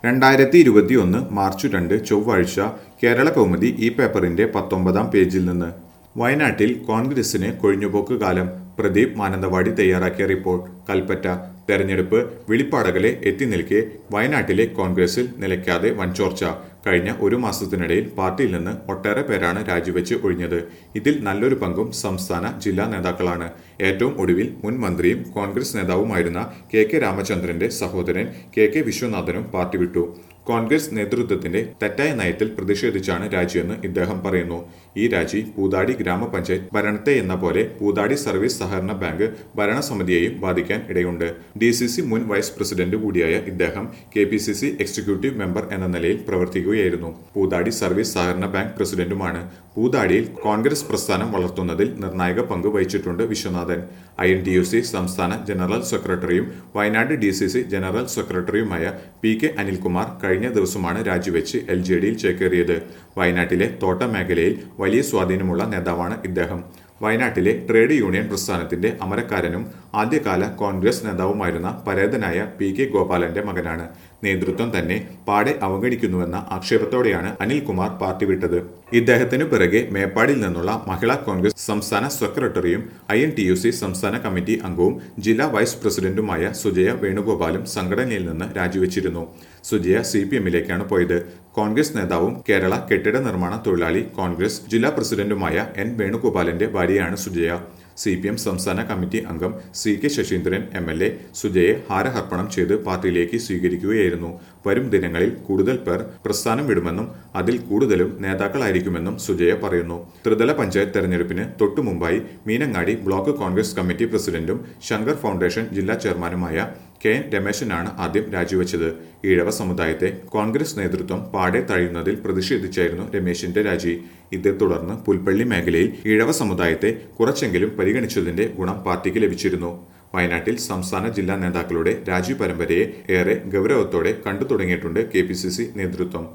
2021 March 2 ചൊവ്വാഴ്ച കേരള കൗമുദി ഈ പേപ്പറിന്റെ 19-ാം പേജിൽ നിന്ന് വയനാട്ടിൽ കോൺഗ്രസിന് കൊഴിഞ്ഞുപോക്ക് കാലം. പ്രദീപ് മാനന്തവാടി തയ്യാറാക്കിയ റിപ്പോർട്ട്. കൽപ്പറ്റ. തെരഞ്ഞെടുപ്പ് വെളിപ്പാടകലെ എത്തി നിൽക്കെ വയനാട്ടിലെ കോൺഗ്രസിൽ നിലയ്ക്കാതെ വൻചോർച്ച. കഴിഞ്ഞ ഒരു മാസത്തിനിടയിൽ പാർട്ടിയിൽ നിന്ന് ഒട്ടേറെ പേരാണ് രാജിവെച്ച് ഒഴിഞ്ഞത്. ഇതിൽ നല്ലൊരു പങ്കും സംസ്ഥാന ജില്ലാ നേതാക്കളാണ്. ഏറ്റവും ഒടുവിൽ മുൻ മന്ത്രിയും കോൺഗ്രസ് നേതാവുമായിരുന്ന കെ രാമചന്ദ്രന്റെ സഹോദരൻ കെ വിശ്വനാഥനും പാർട്ടി വിട്ടു. കോൺഗ്രസ് നേതൃത്വത്തിന്റെ തെറ്റായ നയത്തിൽ പ്രതിഷേധിച്ചാണ് രാജിയെന്ന് ഇദ്ദേഹം പറയുന്നു. ഈ രാജി പൂതാടി ഗ്രാമപഞ്ചായത്ത് ഭരണത്തെ എന്ന പോലെ പൂതാടി സർവീസ് സഹകരണ ബാങ്ക് ഭരണസമിതിയെയും ബാധിക്കാൻ ഇടയുണ്ട്. DCC മുൻ വൈസ് പ്രസിഡന്റ് കൂടിയായ ഇദ്ദേഹം KPCC എക്സിക്യൂട്ടീവ് മെമ്പർ എന്ന നിലയിൽ പ്രവർത്തിക്കുകയായിരുന്നു. പൂതാടി സർവീസ് സഹകരണ ബാങ്ക് പ്രസിഡന്റുമാണ്. പൂതാടിയിൽ കോൺഗ്രസ് പ്രസ്ഥാനം വളർത്തുന്നതിൽ നിർണായക പങ്ക് വഹിച്ചിട്ടുണ്ട് വിശ്വനാഥൻ. INTUC സംസ്ഥാന ജനറൽ സെക്രട്ടറിയും വയനാട് DCC ജനറൽ സെക്രട്ടറിയുമായ PK അനിൽകുമാർ കഴിഞ്ഞ ദിവസമാണ് രാജിവെച്ച് LJDയിൽ ചേക്കേറിയത്. വയനാട്ടിലെ തോട്ട മേഖലയിൽ വലിയ സ്വാധീനമുള്ള നേതാവാണ് ഇദ്ദേഹം. വയനാട്ടിലെ ട്രേഡ് യൂണിയൻ പ്രസ്ഥാനത്തിന്റെ അമരക്കാരനും ആദ്യകാല കോൺഗ്രസ് നേതാവുമായിരുന്ന പരേതനായ PK ഗോപാലന്റെ മകനാണ്. നേതൃത്വം തന്നെ പാടെ അവഗണിക്കുന്നുവെന്ന ആക്ഷേപത്തോടെയാണ് അനിൽകുമാർ പാർട്ടി വിട്ടത്. ഇദ്ദേഹത്തിനു പിറകെ മേപ്പാടിയിൽ നിന്നുള്ള മഹിളാ കോൺഗ്രസ് സംസ്ഥാന സെക്രട്ടറിയും INTUC സംസ്ഥാന കമ്മിറ്റി അംഗവും ജില്ലാ വൈസ് പ്രസിഡന്റുമായ സുജയ വേണുഗോപാലും സംഘടനയിൽ നിന്ന് രാജിവെച്ചിരുന്നു. സുജയ CPMലേക്കാണ് പോയത്. കോൺഗ്രസ് നേതാവും കേരള കെട്ടിട നിർമ്മാണ തൊഴിലാളി കോൺഗ്രസ് ജില്ലാ പ്രസിഡന്റുമായ N വേണുഗോപാലിന്റെ ഭാര്യയാണ് സുജയ. CPM സംസ്ഥാന കമ്മിറ്റി അംഗം CK ശശീന്ദ്രൻ MLA സുജയെ ഹാരഹർപ്പണം ചെയ്ത് പാർട്ടിയിലേക്ക് സ്വീകരിക്കുകയായിരുന്നു. വരും ദിനങ്ങളിൽ കൂടുതൽ പേർ പ്രസ്ഥാനം വിടുമെന്നും അതിൽ കൂടുതലും നേതാക്കളായിരിക്കുമെന്നും സുജയ പറയുന്നു. ത്രിതല പഞ്ചായത്ത് തെരഞ്ഞെടുപ്പിന് തൊട്ടുമുമ്പായി മീനങ്ങാടി ബ്ലോക്ക് കോൺഗ്രസ് കമ്മിറ്റി പ്രസിഡന്റും ശങ്കർ ഫൗണ്ടേഷൻ ജില്ലാ ചെയർമാനുമായ KN രമേശനാണ് ആദ്യം രാജിവെച്ചത്. ഈഴവ സമുദായത്തെ കോൺഗ്രസ് നേതൃത്വം പാടെ തഴയുന്നതിൽ പ്രതിഷേധിച്ചായിരുന്നു രമേശിന്റെ രാജി. ഇതേ തുടർന്ന് പുൽപ്പള്ളി മേഖലയിൽ ഈഴവ സമുദായത്തെ കുറച്ചെങ്കിലും പരിഗണിച്ചതിന്റെ ഗുണം പാർട്ടിക്ക് ലഭിച്ചിരുന്നു. വയനാട്ടിൽ സംസ്ഥാന ജില്ലാ നേതാക്കളുടെ രാജി പരമ്പരയെ ഏറെ ഗൗരവത്തോടെ കണ്ടു തുടങ്ങിയിട്ടുണ്ട് KPCC നേതൃത്വം.